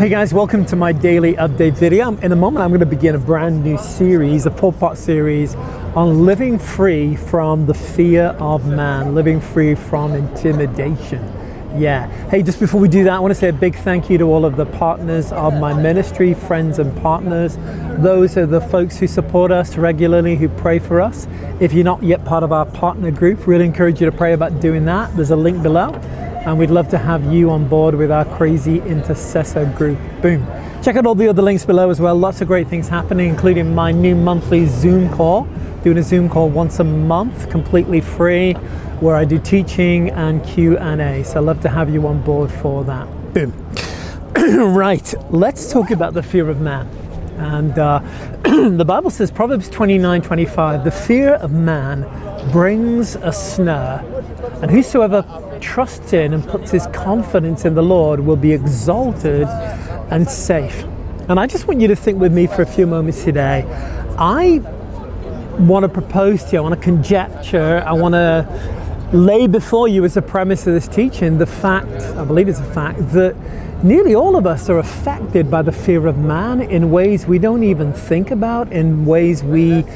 Hey guys, welcome to my daily update video. In a moment I'm going to begin a brand new series, a 4-part series on living free from the fear of man, living free from intimidation. Yeah. Hey, just before we do that, I want to say a big thank you to all of the partners of my ministry, friends and partners. Those are the folks who support us regularly, who pray for us. If you're not yet part of our partner group, really encourage you to pray about doing that. There's a link below. And we'd love to have you on board with our crazy intercessor group. Boom. Check out all the other links below as well. Lots of great things happening, including my new monthly Zoom call. Doing a Zoom call once a month, completely free, where I do teaching and Q&A. So I'd love to have you on board for that. Boom. Right, let's talk about the fear of man. And the Bible says, Proverbs 29:25, the fear of man brings a snare, and whosoever trusts in and puts his confidence in the Lord will be exalted and safe. And I just want you to think with me for a few moments today. I want to propose to you, I want to conjecture, I want to lay before you as a premise of this teaching the fact, I believe it's a fact, that nearly all of us are affected by the fear of man in ways we don't even think about, in ways we've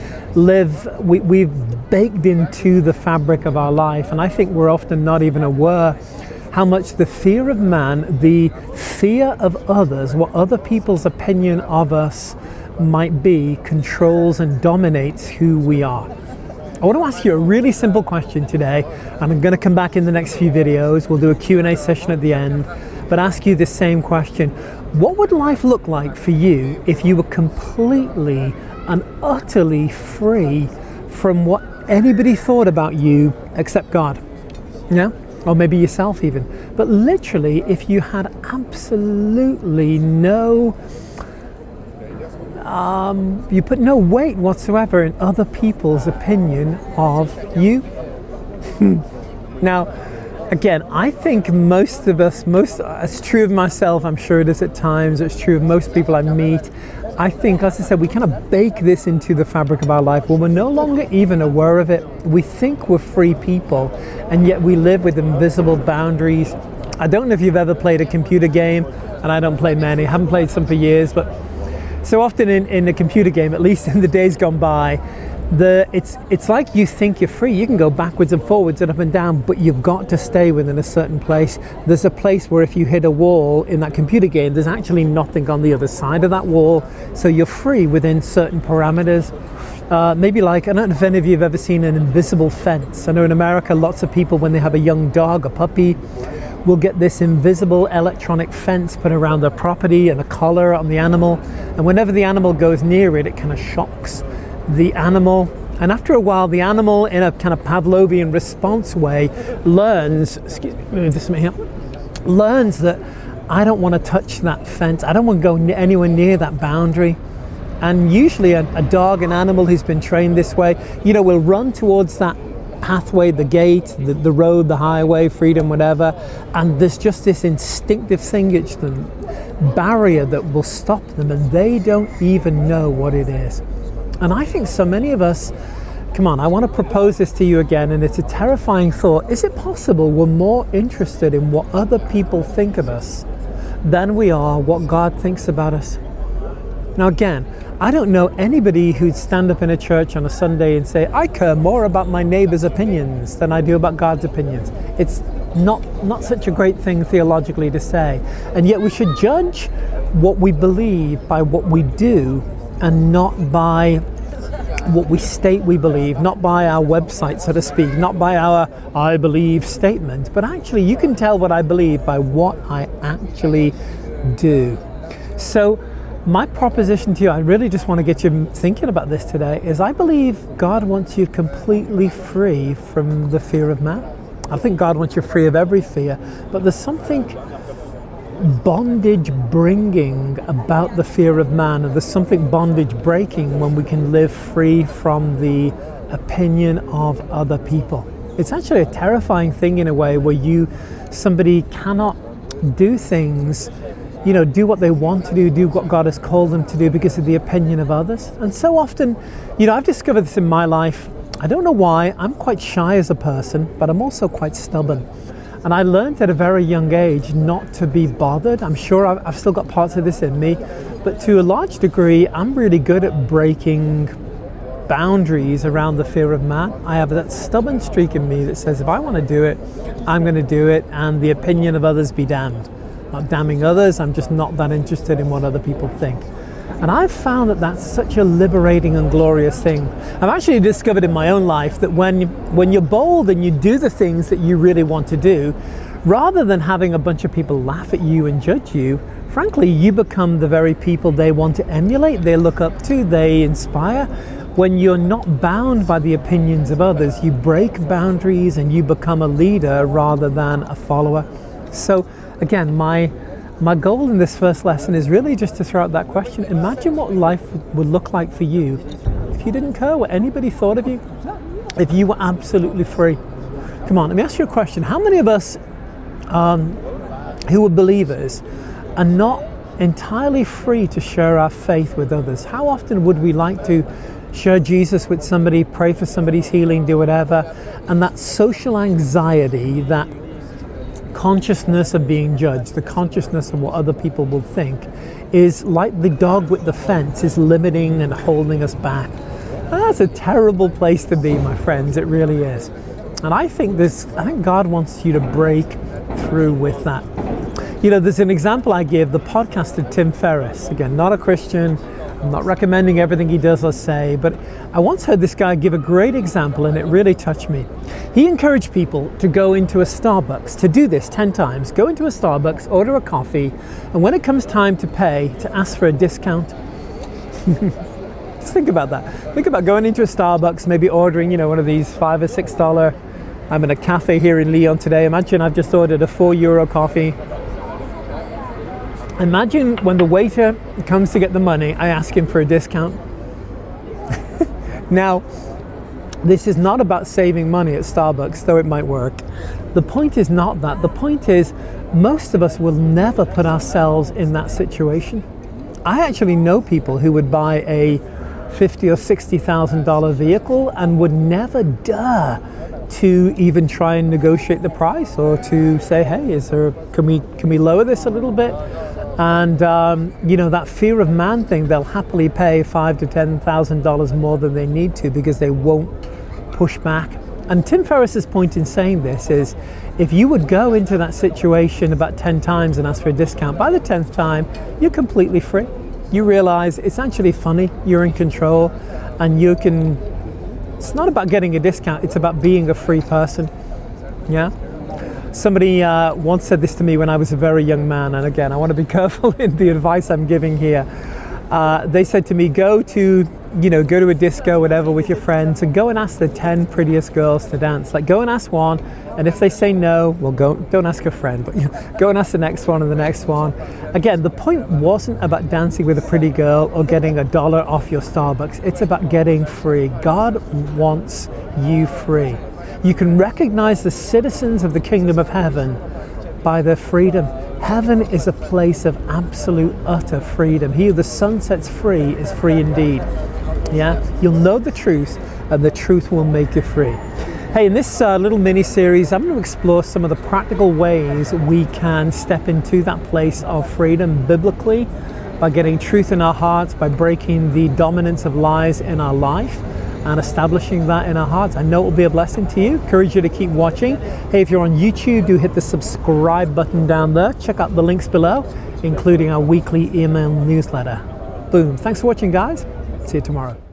baked into the fabric of our life. And I think we're often not even aware how much the fear of man, the fear of others, what other people's opinion of us might be, controls and dominates who we are. I want to ask you a really simple question today, and I'm going to come back in the next few videos. We'll do a Q&A session at the end, but ask you the same question. What would life look like for you if you were completely and utterly free from what anybody thought about you except God? Yeah? Or maybe yourself even. But literally, if you had absolutely no you put no weight whatsoever in other people's opinion of you. Now, again, I think most of us, it's true of myself, I'm sure it is at times, it's true of most people I meet. I think, as I said, we kind of bake this into the fabric of our life when we're no longer even aware of it. We think we're free people, and yet we live with invisible boundaries. I don't know if you've ever played a computer game, and I don't play many, I haven't played some for years, but so often in a computer game, at least in the days gone by, it's like you think you're free. You can go backwards and forwards and up and down, but you've got to stay within a certain place. There's a place where if you hit a wall in that computer game, there's actually nothing on the other side of that wall. So you're free within certain parameters. Maybe like, I don't know if any of you have ever seen an invisible fence. I know in America, lots of people, when they have a young dog, a puppy, will get this invisible electronic fence put around their property and a collar on the animal. And whenever the animal goes near it, it kind of shocks the animal. And after a while, the animal, in a kind of Pavlovian response way, learns, excuse me, move this here, learns that I don't want to touch that fence. I don't want to go anywhere near that boundary. And usually a dog, an animal who's been trained this way, will run towards that pathway, the gate, the road, the highway, freedom, whatever, and there's just this instinctive thing, it's the barrier that will stop them, and they don't even know what it is. And I think so many of us, come on, I want to propose this to you again, and it's a terrifying thought. Is it possible we're more interested in what other people think of us than we are what God thinks about us? Now again, I don't know anybody who'd stand up in a church on a Sunday and say, I care more about my neighbor's opinions than I do about God's opinions. It's not such a great thing theologically to say. And yet we should judge what we believe by what we do and not by what we state we believe, not by our website, so to speak, not by our I believe statement, but actually you can tell what I believe by what I actually do. So my proposition to you, I really just want to get you thinking about this today, is I believe God wants you completely free from the fear of man. I think God wants you free of every fear, but there's something bondage bringing about the fear of man, and there's something bondage breaking when we can live free from the opinion of other people. It's actually a terrifying thing in a way where somebody cannot do things, do what they want to do what God has called them to do because of the opinion of others. And so often, I've discovered this in my life. I don't know why. I'm quite shy as a person, but I'm also quite stubborn. And I learned at a very young age not to be bothered. I'm sure I've still got parts of this in me, but to a large degree, I'm really good at breaking boundaries around the fear of man. I have that stubborn streak in me that says if I want to do it, I'm going to do it, and the opinion of others be damned. Not damning others, I'm just not that interested in what other people think. And I've found that that's such a liberating and glorious thing. I've actually discovered in my own life that when you're bold and you do the things that you really want to do, rather than having a bunch of people laugh at you and judge you, frankly, you become the very people they want to emulate, they look up to, they inspire. When you're not bound by the opinions of others, you break boundaries and you become a leader rather than a follower. So again, my goal in this first lesson is really just to throw out that question. Imagine what life would look like for you if you didn't care what anybody thought of you, if you were absolutely free. Come on, let me ask you a question. How many of us who are believers are not entirely free to share our faith with others? How often would we like to share Jesus with somebody, pray for somebody's healing, do whatever, and that social anxiety, that consciousness of being judged, the consciousness of what other people will think, is like the dog with the fence, is limiting and holding us back. And that's a terrible place to be, my friends. It really is. And I think God wants you to break through with that. You know, there's an example I give, the podcaster Tim Ferriss. Again, not a Christian. I'm not recommending everything he does or say, but I once heard this guy give a great example and it really touched me. He encouraged people to go into a Starbucks, to do this 10 times, go into a Starbucks, order a coffee, and when it comes time to pay, to ask for a discount. Just think about that. Think about going into a Starbucks, maybe ordering, one of these $5 or $6. I'm in a cafe here in Lyon today. Imagine I've just ordered a €4 coffee. Imagine when the waiter comes to get the money, I ask him for a discount. Now, this is not about saving money at Starbucks, though it might work. The point is not that. The point is, most of us will never put ourselves in that situation. I actually know people who would buy a $50,000 or $60,000 vehicle and would never dare to even try and negotiate the price or to say, hey, can we lower this a little bit? And that fear of man thing, they'll happily pay $5,000 to $10,000 more than they need to because they won't push back. And Tim Ferriss's point in saying this is, if you would go into that situation about 10 times and ask for a discount, by the 10th time, you're completely free. You realize it's actually funny, you're in control, and it's not about getting a discount, it's about being a free person. Yeah? Somebody once said this to me when I was a very young man, and again, I want to be careful in the advice I'm giving here. They said to me, go to a disco, whatever, with your friends, and go and ask the 10 prettiest girls to dance. Like, go and ask one, and if they say no, well, don't ask a friend, but go and ask the next one and the next one. Again, the point wasn't about dancing with a pretty girl or getting $1 off your Starbucks. It's about getting free. God wants you free. You can recognize the citizens of the kingdom of heaven by their freedom. Heaven is a place of absolute, utter freedom. He who the Son sets free is free indeed. Yeah, you'll know the truth, and the truth will make you free. Hey, in this little mini-series, I'm going to explore some of the practical ways we can step into that place of freedom biblically by getting truth in our hearts, by breaking the dominance of lies in our life, and establishing that in our hearts. I know it will be a blessing to you. Encourage you to keep watching. Hey, if you're on YouTube, do hit the subscribe button down there. Check out the links below, including our weekly email newsletter. Boom. Thanks for watching, guys. See you tomorrow.